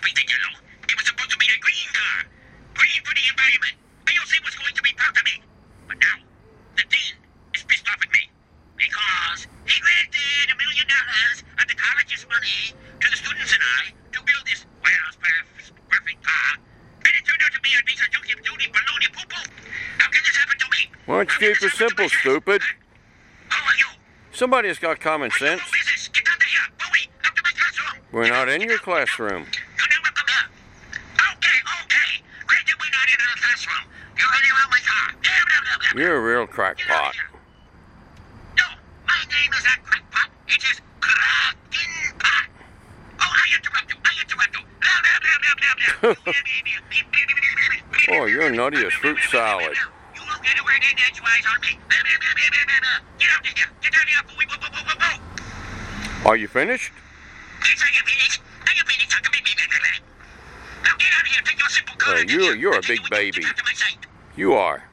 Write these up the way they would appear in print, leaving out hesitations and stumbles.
painted yellow. It was supposed to be a green car. Green for the environment. AOC was going to be proud of me. But now, the dean is pissed off at me. Because he granted $1 million of the college's money to the students and I to build this world's perfect car. And it turned out to be a piece of junky-duty baloney poo-poo. How can this happen to me? Why don't you keep it simple, stupid? Who are you? Somebody's got common sense. Who is this? Get out of here. Bowie, up to my classroom. We're not in your classroom. You never come here. Okay. Granted, we're not in our classroom. You're running around my car. Blah, blah, blah, blah. You're a real Get out crackpot. of here. No, my name is not Crackpot. It is Kraken Pot. Oh, I interrupt you. Blah, blah, blah, blah. Oh, you're nutty as fruit salad. You won't get a word in edgewise on me. Blah, blah, blah, blah, blah, blah. Get out of here. Get out of here. Bowie, whoa, whoa, whoa, whoa. Are you finished? Yes, I am finished. I am finished. Talk to me, baby. Now get out of here. Take your simple car. Oh, you're a big baby. You are.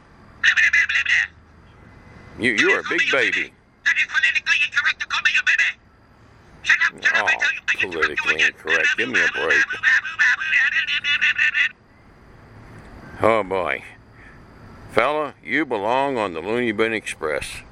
You're a big baby. That is politically incorrect to call me a baby. Shut up, Oh, I tell you. I interrupt you politically again. incorrect. Give me a break. Oh, boy. Fella, you belong on the Looney Bin Express.